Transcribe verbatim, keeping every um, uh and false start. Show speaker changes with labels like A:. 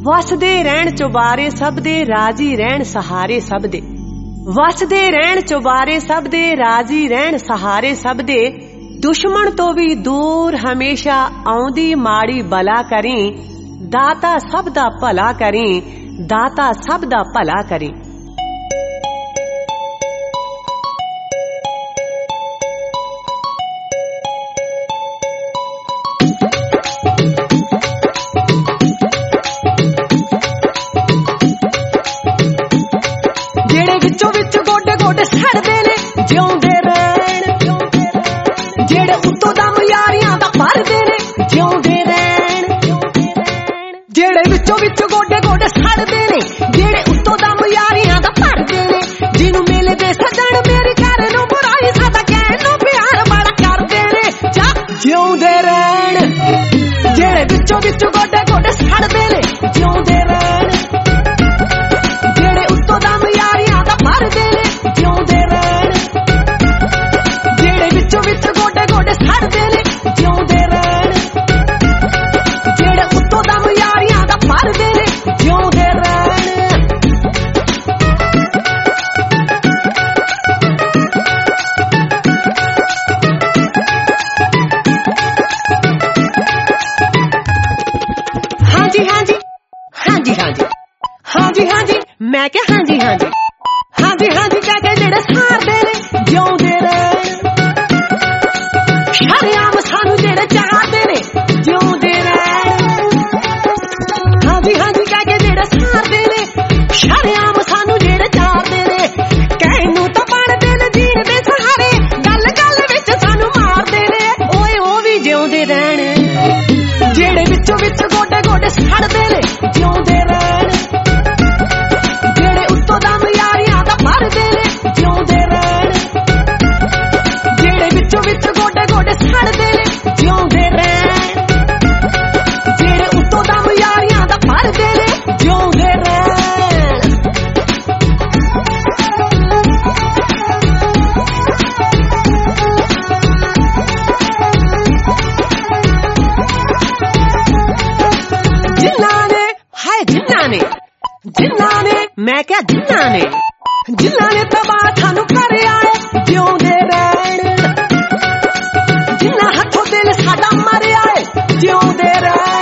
A: ਵਸਦੇ ਰਹਿਣ ਚੁਬਾਰੇ ਸਭ ਦੇ, ਰਾਜੀ ਰਹਿਣ ਸਹਾਰੇ ਸਭ ਦੇ। ਵਸਦੇ ਰਹਿਣ ਚੁਬਾਰੇ ਸਭ ਦੇ, ਰਾਜੀ ਰਹਿਣ ਸਹਾਰੇ ਸਭ ਦੇ। ਦੁਸ਼ਮਣ ਤੋਂ ਵੀ ਦੂਰ ਹਮੇਸ਼ਾ ਆਉਂਦੀ ਮਾੜੀ ਬਲਾ ਕਰੀ। ਦਾਤਾ ਸਭ ਦਾ ਭਲਾ ਕਰੀ, ਦਾਤਾ ਸਭ ਦਾ ਭਲਾ ਕਰੀ। ਜਿਹੜੇ ਵਿੱਚੋਂ ਵਿੱਚ ਗੋਡੇ ਗੋਡੇ ਸੜਦੇ ਨੇ, ਜਿਉਂਦੇ ਰਹਿਣ। ਜਿਹੜੇ ਉੱਤੋਂ ਦਮ ਯਾਰੀਆਂ ਦਾ ਭਰਦੇ ਨੇ, ਜਿਉਂਦੇ ਰਹਿਣ। ਜਿਹੜੇ ਵਿੱਚੋਂ ਵਿੱਚ ਗੋਡੇ ਗੋਡੇ ਸੜਦੇ ਨੇ, ਜਿਹੜੇ ਉੱਤੋਂ ਦਮ ਯਾਰੀਆਂ ਦਾ ਭਰਦੇ ਨੇ। ਜਿਹਨੂੰ ਮਿਲਦੇ ਸੱਜਣ ਮੇਰੀ ਘਰ ਨੂੰ ਬੁਰਾਈ, ਸਾਡਾ ਕਹਿਣ ਨੂੰ ਪਿਆਰ ਬੜਾ ਕਰਦੇ ਨੇ। ਜਾ ਜਿਉਂਦੇ ਰਹਿਣ। ਜਿਹੜੇ ਵਿੱਚੋਂ ਵਿੱਚ ਗੋਡੇ ਗੋਡੇ ਸੜਦੇ ਨੇ, ਜਿਉਂਦੇ ਰਹਿਣ। ਜਿਹੜੇ ਉੱਤੋਂ ਦਮ ਯਾਰੀਆਂ ਦਾ ਭਰਦੇ ਨੇ, ਜਿਉਂਦੇ ਰਹਿਣ। ਜਿਹੜੇ ਵਿੱਚੋਂ ਵਿੱਚ ਗੋਡੇ ਗੋਡੇ ਸੜਦੇ ਨੇ, ਜਿਉਂਦੇ ਰਹਿਣ। ਜਿਹੜੇ ਉੱਤੋਂ ਦਮ ਯਾਰੀਆਂ ਦਾ ਭਰਦੇ ਨੇ, ਜਿਉਂਦੇ ਰਹਿਣ। ਹਾਂਜੀ ਹਾਂਜੀ ਹਾਂਜੀ ਹਾਂਜੀ ਹਾਂਜੀ ਹਾਂਜੀ ਮੈਂ ਕਿਹਾ ਹਾਂਜੀ ਹਾਂਜੀ ਹਾਂਜੀ ਹਾਂਜੀ ਕਹਿ ਕੇ ਜਿਹੜੇ ਸਾਰਦੇ ਨੇ, ਜਿਉਂਦੇ ਰਹਿਣ। ਸ਼ਰੇਆਮ ਸਾਨੂੰ ਜਿਹੜੇ ਚਾਹਦੇ ਨੇ, ਜਿਉਂਦੇ ਰਹਿਣ। ਹਾਂਜੀ ਹਾਂਜੀ ਕਹਿ ਕੇ ਜਿਹੜੇ ਸਾਰਦੇ ਨੇ, ਸ਼ਰੇਆਮ ਸਾਨੂੰ ਜਿਹੜੇ ਚਾਹਦੇ ਨੇ। ਕਹਿਣ ਨੂੰ ਤਾਂ ਬਣਦੇ ਨੇ ਜੀਣ ਦੇ ਸਹਾਰੇ, ਗੱਲ ਗੱਲ ਵਿੱਚ ਸਾਨੂੰ ਮਾਰਦੇ ਨੇ। ਓਏ ਉਹ ਵੀ ਜਿਉਂਦੇ ਰਹਿਣ। ਜਿਹੜੇ ਵਿੱਚੋਂ ਵਿੱਚ ਗੋਡੇ ਗੋਡੇ ਸੜਦੇ ਨੇ, ਜਿਉਂਦੇ ਰਹਿਣ। ਜਿਹੜੇ ਉੱਤੋਂ ਦਮ ਯਾਰੀਆਂ ਦਾ ਭਰਦੇ ਨੇ, ਜਿਉਂਦੇ ਰਹਿਣ। ਜਿਹੜੇ ਵਿੱਚੋਂ ਵਿੱਚ ਗੋਡੇ ਗੋਡੇ ਸੜਦੇ ਨੇ, ਜਿਉਂਦੇ ਰਹਿਣ। ਜਿਹੜੇ ਉੱਤੋਂ ਦਮ ਯਾਰੀਆਂ ਦਾ ਭਰਦੇ ਨੇ, ਜਿਉਂਦੇ ਰਹਿਣ। ਜਿਨ੍ਹਾਂ ਨੇ ਹਾਏ ਜਿਨ੍ਹਾਂ ਨੇ ਜਿਨ੍ਹਾਂ ਨੇ ਮੈਂ ਕਿਹਾ ਜਿਨ੍ਹਾਂ ਨੇ ਜਿਨ੍ਹਾਂ ਨੇ ਤਬਾਹ ਸਾਨੂੰ ਕਰਿਆ ਏ, ਜਿਉਂਦੇ ਰਹਿਣ। ਜਿਨ੍ਹਾਂ ਹੱਥੋਂ ਦਿਲ ਸਾਡਾ ਮਰਿਆ ਏ, ਜਿਉਂਦੇ ਰਹਿਣ।